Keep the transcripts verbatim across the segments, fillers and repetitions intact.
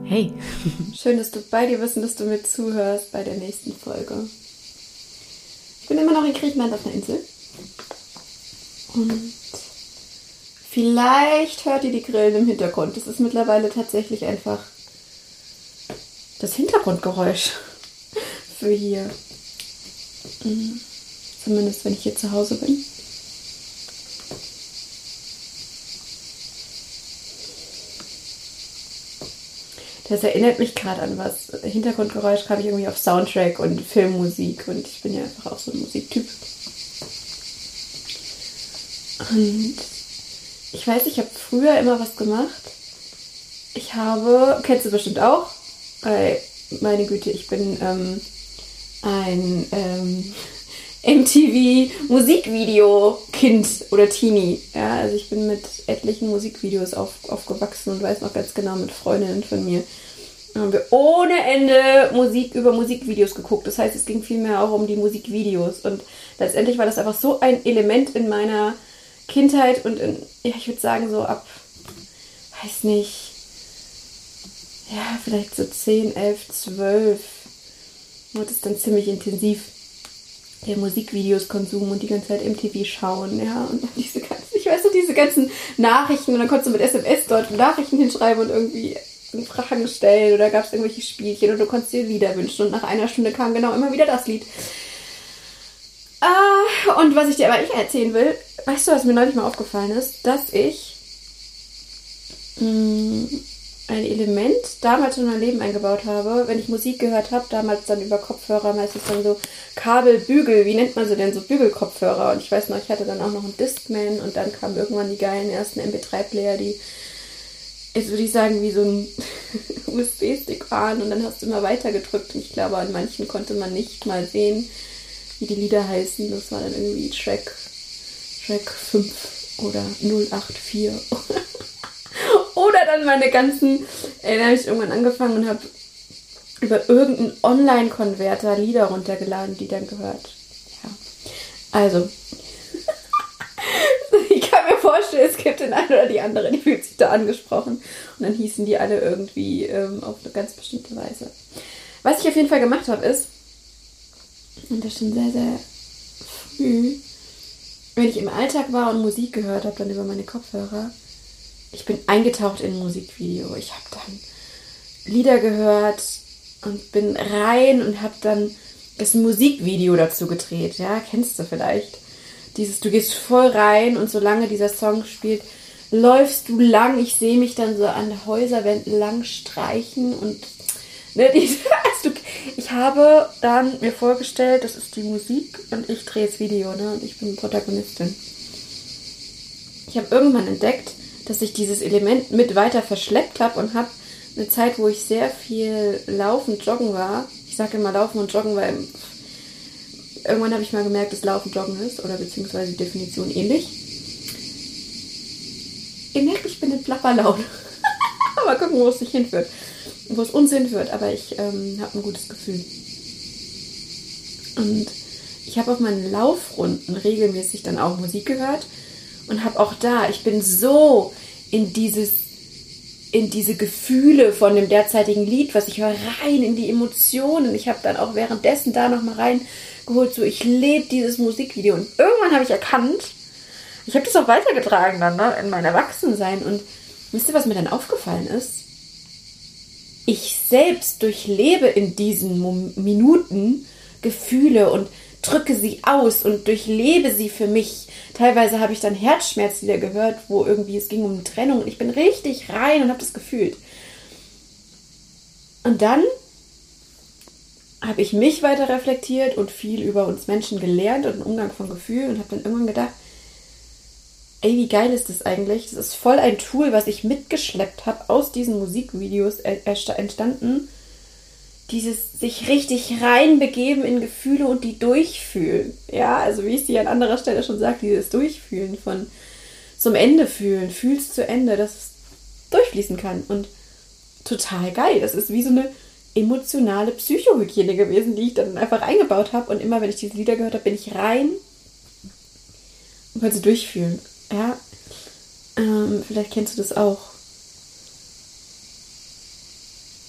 Hey, schön, dass du bei dir bist und dass du mir zuhörst bei der nächsten Folge. Ich bin immer noch in Griechenland auf einer Insel. Und vielleicht hört ihr die Grillen im Hintergrund. Das ist mittlerweile tatsächlich einfach das Hintergrundgeräusch für hier. Zumindest wenn ich hier zu Hause bin. Das erinnert mich gerade an was. Hintergrundgeräusch kam ich irgendwie auf Soundtrack und Filmmusik und ich bin ja einfach auch so ein Musiktyp. Und ich weiß, ich habe früher immer was gemacht. Ich habe, kennst du bestimmt auch, weil, meine Güte, ich bin ähm, ein ähm, M T V-Musikvideo-Kind oder Teenie. Ja, also ich bin mit etlichen Musikvideos auf, aufgewachsen und weiß noch ganz genau, mit Freundinnen von mir haben wir ohne Ende Musik über Musikvideos geguckt. Das heißt, es ging vielmehr auch um die Musikvideos. Und letztendlich war das einfach so ein Element in meiner Kindheit und in, ja, ich würde sagen so ab, weiß nicht, ja, vielleicht so zehn, elf, zwölf wurde es dann ziemlich intensiv. Der Musikvideos-Konsum und die ganze Zeit M T V schauen, ja, und diese ganzen, ich weiß noch, diese ganzen Nachrichten, und dann konntest du mit S M S dort Nachrichten hinschreiben und irgendwie Fragen stellen, oder gab es irgendwelche Spielchen, oder du konntest dir Lieder wünschen, und nach einer Stunde kam genau immer wieder das Lied. Ah, und was ich dir aber nicht erzählen will, weißt du, was mir neulich mal aufgefallen ist, dass ich mh, ein Element damals in mein Leben eingebaut habe, wenn ich Musik gehört habe, damals dann über Kopfhörer, meistens dann so Kabelbügel, wie nennt man sie denn, so Bügelkopfhörer, und ich weiß noch, ich hatte dann auch noch einen Discman und dann kamen irgendwann die geilen ersten M P drei Player, die, jetzt würde ich sagen, wie so ein U S B-Stick waren, und dann hast du immer weiter gedrückt und ich glaube, an manchen konnte man nicht mal sehen, wie die Lieder heißen, das war dann irgendwie Track, Track fünf oder null acht vier. Oder dann meine ganzen, äh, da habe ich irgendwann angefangen und habe über irgendeinen Online-Konverter Lieder runtergeladen, die dann gehört. Ja, also, ich kann mir vorstellen, es gibt den einen oder die andere, die fühlt sich da angesprochen. Und dann hießen die alle irgendwie ähm, auf eine ganz bestimmte Weise. Was ich auf jeden Fall gemacht habe, ist, und das schon sehr, sehr früh, wenn ich im Alltag war und Musik gehört habe, dann über meine Kopfhörer, ich bin eingetaucht in ein Musikvideo. Ich habe dann Lieder gehört und bin rein und habe dann das Musikvideo dazu gedreht. Ja, kennst du vielleicht? Dieses, du gehst voll rein und solange dieser Song spielt, läufst du lang. Ich sehe mich dann so an Häuserwänden lang streichen und ne, diese, also, ich habe dann mir vorgestellt, das ist die Musik und ich drehe das Video, ne, und ich bin Protagonistin. Ich habe irgendwann entdeckt, dass ich dieses Element mit weiter verschleppt habe und habe eine Zeit, wo ich sehr viel laufen, joggen war. Ich sage immer laufen und joggen, weil irgendwann habe ich mal gemerkt, dass laufen joggen ist, oder beziehungsweise die Definition ähnlich. Ihr merkt, ich bin in Plapperlaune. Mal gucken, wo es sich hinführt. Wo es uns hinführt, aber ich ähm, habe ein gutes Gefühl. Und ich habe auf meinen Laufrunden regelmäßig dann auch Musik gehört. Und habe auch da, ich bin so in dieses, in diese Gefühle von dem derzeitigen Lied, was ich höre, rein in die Emotionen. Ich habe dann auch währenddessen da nochmal reingeholt, so ich lebe dieses Musikvideo. Und irgendwann habe ich erkannt, ich habe das auch weitergetragen dann, ne, in mein Erwachsensein. Und wisst ihr, was mir dann aufgefallen ist? Ich selbst durchlebe in diesen Mo- Minuten Gefühle und drücke sie aus und durchlebe sie für mich. Teilweise habe ich dann Herzschmerzlieder gehört, wo irgendwie es ging um eine Trennung und ich bin richtig rein und habe das gefühlt. Und dann habe ich mich weiter reflektiert und viel über uns Menschen gelernt und den Umgang von Gefühlen und habe dann irgendwann gedacht, ey, wie geil ist das eigentlich? Das ist voll ein Tool, was ich mitgeschleppt habe, aus diesen Musikvideos entstanden. Dieses sich richtig reinbegeben in Gefühle und die durchfühlen. Ja, also wie ich es dir an anderer Stelle schon sagte, dieses Durchfühlen von zum Ende fühlen, fühlst zu Ende, dass es durchfließen kann. Und total geil. Das ist wie so eine emotionale Psychohygiene gewesen, die ich dann einfach eingebaut habe. Und immer, wenn ich diese Lieder gehört habe, bin ich rein und konnte sie durchfühlen. Ja, ähm, vielleicht kennst du das auch.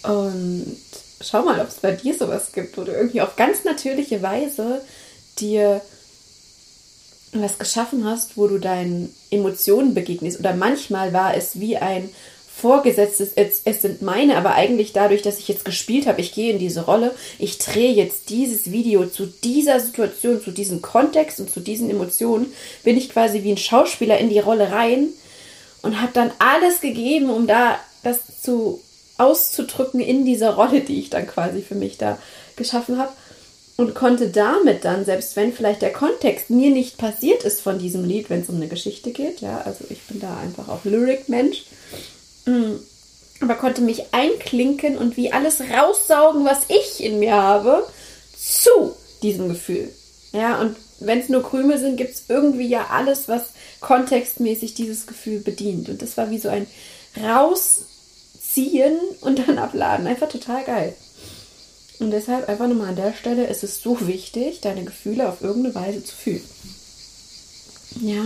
Und schau mal, ob es bei dir sowas gibt, wo du irgendwie auf ganz natürliche Weise dir was geschaffen hast, wo du deinen Emotionen begegnest. Oder manchmal war es wie ein vorgesetztes, es, es sind meine, aber eigentlich dadurch, dass ich jetzt gespielt habe, ich gehe in diese Rolle, ich drehe jetzt dieses Video zu dieser Situation, zu diesem Kontext und zu diesen Emotionen, bin ich quasi wie ein Schauspieler in die Rolle rein und habe dann alles gegeben, um da das zu auszudrücken in dieser Rolle, die ich dann quasi für mich da geschaffen habe. Und konnte damit dann, selbst wenn vielleicht der Kontext mir nicht passiert ist von diesem Lied, wenn es um eine Geschichte geht, ja, also ich bin da einfach auch Lyric-Mensch, aber konnte mich einklinken und wie alles raussaugen, was ich in mir habe, zu diesem Gefühl. Ja, und wenn es nur Krümel sind, gibt es irgendwie ja alles, was kontextmäßig dieses Gefühl bedient. Und das war wie so ein Rausziehen und dann abladen. Einfach total geil. Und deshalb einfach nochmal an der Stelle ist es so wichtig, deine Gefühle auf irgendeine Weise zu fühlen. Ja.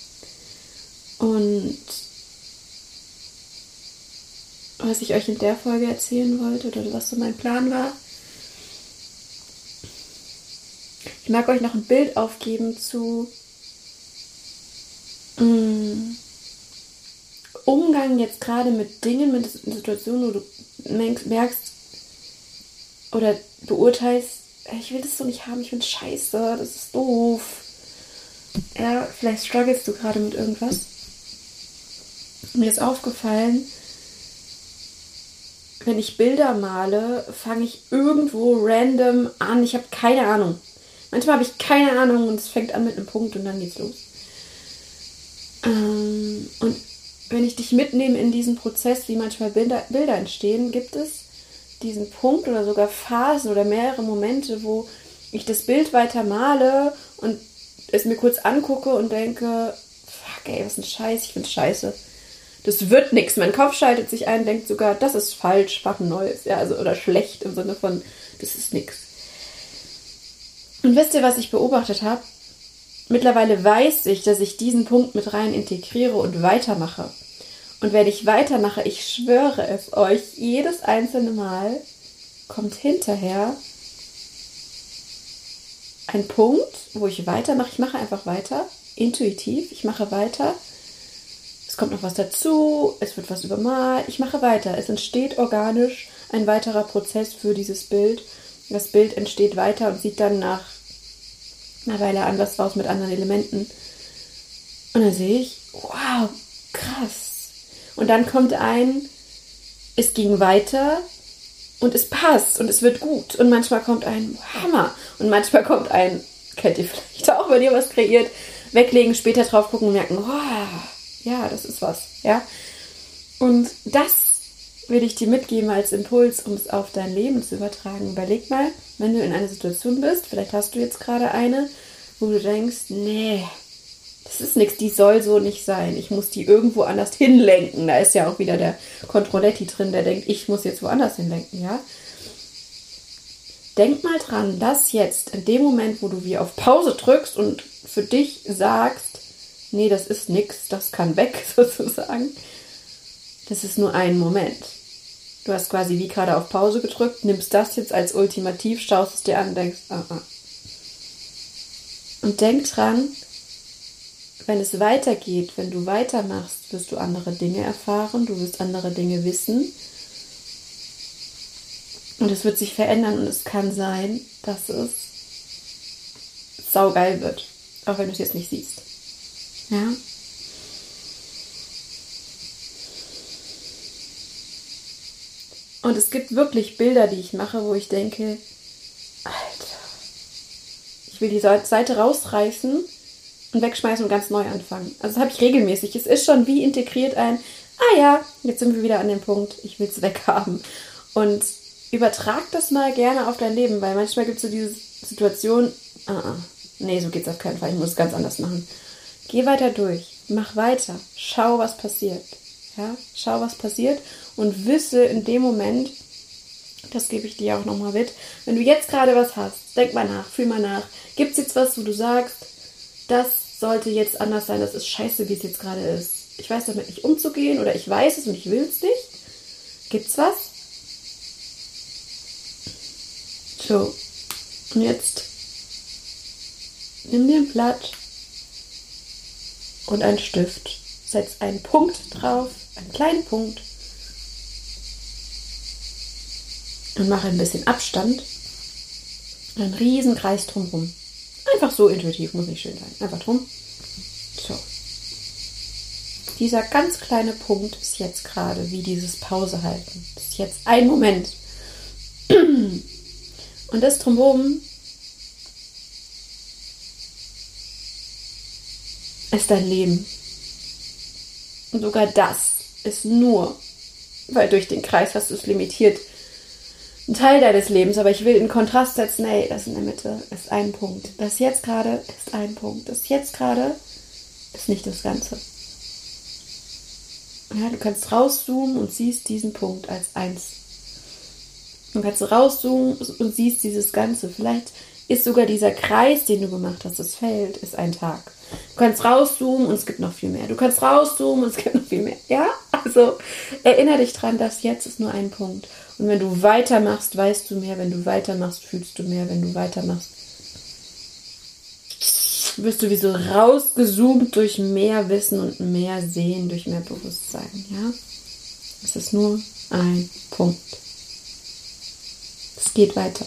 Und was ich euch in der Folge erzählen wollte oder was so mein Plan war, ich mag euch noch ein Bild aufgeben zu mh, Umgang jetzt gerade mit Dingen, mit Situationen, wo du merkst oder beurteilst, ich will das so nicht haben, ich finde es scheiße, das ist doof. Ja, vielleicht strugglest du gerade mit irgendwas. Mir ist aufgefallen, wenn ich Bilder male, fange ich irgendwo random an. Ich habe keine Ahnung. Manchmal habe ich keine Ahnung und es fängt an mit einem Punkt und dann geht's los. Ähm, und wenn ich dich mitnehme in diesen Prozess, wie manchmal Bilder, Bilder entstehen, gibt es diesen Punkt oder sogar Phasen oder mehrere Momente, wo ich das Bild weiter male und es mir kurz angucke und denke, fuck ey, was ein Scheiß, ich find's scheiße. Das wird nichts. Mein Kopf schaltet sich ein, denkt sogar, das ist falsch, mach ein neues. Ja, also, oder schlecht im Sinne von, das ist nix. Und wisst ihr, was ich beobachtet habe? Mittlerweile weiß ich, dass ich diesen Punkt mit rein integriere und weitermache. Und wenn ich weitermache, ich schwöre es euch, jedes einzelne Mal kommt hinterher ein Punkt, wo ich weitermache. Ich mache einfach weiter, intuitiv, ich mache weiter. Es kommt noch was dazu, es wird was übermalt, ich mache weiter. Es entsteht organisch ein weiterer Prozess für dieses Bild. Das Bild entsteht weiter und sieht dann nach einer Weile anders aus mit anderen Elementen. Und dann sehe ich, wow, krass. Und dann kommt ein, es ging weiter und es passt und es wird gut. Und manchmal kommt ein Hammer. Und manchmal kommt ein, kennt ihr vielleicht auch, wenn ihr was kreiert, weglegen, später drauf gucken und merken, wow, ja, das ist was, ja. Und das will ich dir mitgeben als Impuls, um es auf dein Leben zu übertragen. Überleg mal, wenn du in einer Situation bist, vielleicht hast du jetzt gerade eine, wo du denkst, nee, das ist nichts, die soll so nicht sein. Ich muss die irgendwo anders hinlenken. Da ist ja auch wieder der Controletti drin, der denkt, ich muss jetzt woanders hinlenken, ja. Denk mal dran, dass jetzt in dem Moment, wo du wie auf Pause drückst und für dich sagst, nee, das ist nix, das kann weg, sozusagen. Das ist nur ein Moment. Du hast quasi wie gerade auf Pause gedrückt, nimmst das jetzt als Ultimativ, schaust es dir an und denkst, ah, ah. Und denk dran, wenn es weitergeht, wenn du weitermachst, wirst du andere Dinge erfahren, du wirst andere Dinge wissen. Und es wird sich verändern und es kann sein, dass es saugeil wird, auch wenn du es jetzt nicht siehst. Ja. Und es gibt wirklich Bilder, die ich mache, wo ich denke, Alter, ich will die Seite rausreißen und wegschmeißen und ganz neu anfangen. Also das habe ich regelmäßig. Es ist schon wie integriert ein, ah ja, jetzt sind wir wieder an dem Punkt, ich will es weghaben. Und übertrag das mal gerne auf dein Leben, weil manchmal gibt es so diese Situation, ah, ah, nee, so geht's auf keinen Fall, ich muss es ganz anders machen. Geh weiter durch, mach weiter, schau, was passiert. Ja, schau, was passiert und wisse in dem Moment, das gebe ich dir auch nochmal mit, wenn du jetzt gerade was hast, denk mal nach, fühl mal nach. Gibt es jetzt was, wo du sagst, das sollte jetzt anders sein, das ist scheiße, wie es jetzt gerade ist. Ich weiß damit nicht umzugehen oder ich weiß es und ich will es nicht. Gibt's was? So, und jetzt nimm dir ein Blatt und einen Stift. Setz einen Punkt drauf, einen kleinen Punkt. Und mache ein bisschen Abstand. Einen riesen Kreis drumherum. Einfach so intuitiv, muss nicht schön sein. Einfach drum. So. Dieser ganz kleine Punkt ist jetzt gerade wie dieses Pause halten. Das ist jetzt ein Moment. Und das drumherum ist dein Leben. Und sogar das ist nur, weil durch den Kreis hast du es limitiert, ein Teil deines Lebens, aber ich will einen Kontrast setzen, ey, das in der Mitte ist ein Punkt. Das jetzt gerade ist ein Punkt. Das jetzt gerade ist nicht das Ganze. Ja, du kannst rauszoomen und siehst diesen Punkt als eins. Du kannst rauszoomen und siehst dieses Ganze. Vielleicht ist sogar dieser Kreis, den du gemacht hast, das Feld, ist ein Tag. Du kannst rauszoomen und es gibt noch viel mehr. Du kannst rauszoomen und es gibt noch viel mehr. Ja, also erinnere dich dran, dass jetzt ist nur ein Punkt. Und wenn du weitermachst, weißt du mehr. Wenn du weitermachst, fühlst du mehr. Wenn du weitermachst, wirst du wie so rausgezoomt durch mehr Wissen und mehr Sehen, durch mehr Bewusstsein. Ja, es ist nur ein Punkt. Es geht weiter.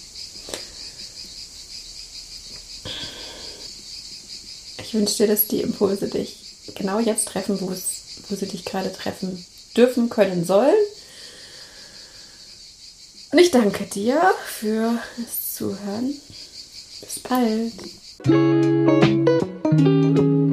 Ich wünsche dir, dass die Impulse dich genau jetzt treffen, wo, es, wo sie dich gerade treffen dürfen, können, sollen. Und ich danke dir für das Zuhören. Bis bald.